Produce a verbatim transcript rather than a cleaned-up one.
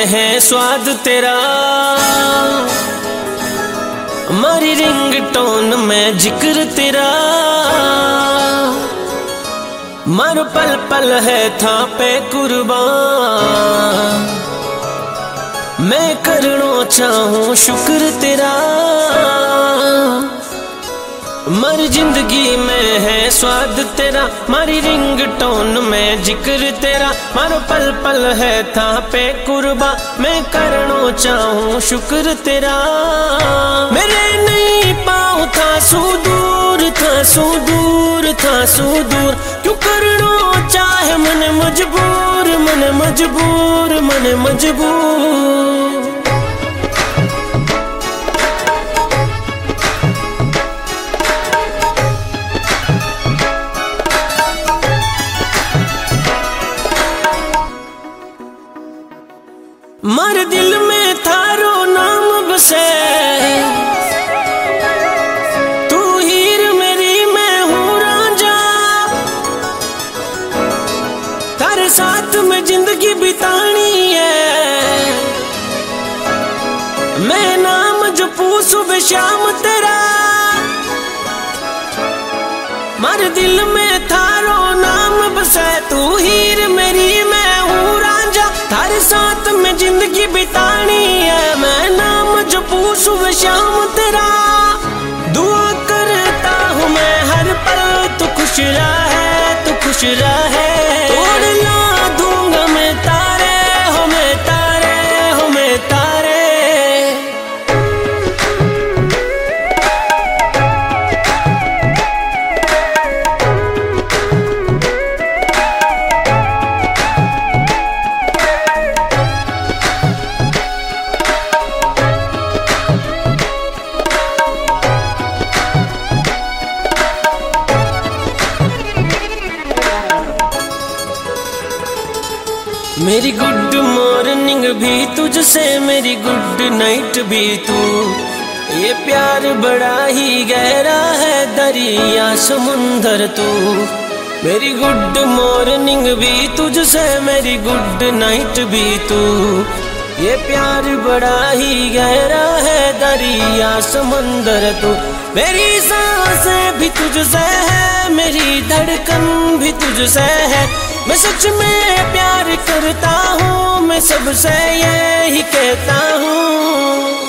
है स्वाद तेरा, हमारी रिंगटोन में जिक्र तेरा। मारो पल पल है था पे कुर्बान, मैं करना चाहूं शुक्र तेरा। मर जिंदगी में है स्वाद तेरा, मारी रिंगटोन में जिक्र तेरा। मारो पल पल है था पे कुर्बा, मैं करना चाहूं शुक्र तेरा। मेरे नहीं पाँव था सुदूर, था सुदूर, था सुदूर, क्यों करना चाहे मन मजबूर, मन मजबूर, मन मजबूर। मर दिल में थारो नाम बसे, तू हीर मेरी मैं हूँ रांझा। तारे साथ में जिंदगी बितानी है, मैं नाम जपू सुबह शाम तेरा। मर दिल में थारो नाम बसे, तू हीर मेरी मैं हूँ रांझा। थारे साथ में जिंदगी बितानी है, मैं नाम जपू सुबह शाम तेरा। दुआ करता हूँ मैं हर पल, तू खुश रहे, तू खुश रहे। तोड़ ला दूंगा मैं तारे, हो मैं तारे, हो मैं तारे। मेरी गुड मॉर्निंग भी तुझसे, मेरी गुड नाइट भी तू। ये प्यार बड़ा ही गहरा है, दरिया समुंदर तू। मेरी गुड मॉर्निंग भी तुझसे, मेरी गुड नाइट भी तू। ये प्यार बड़ा ही गहरा है, दरिया समुंदर तू। मेरी सांसें भी तुझसे है, मेरी धड़कन भी तुझसे है। मैं सच में प्यार करता हूँ, मैं सबसे यही कहता हूँ।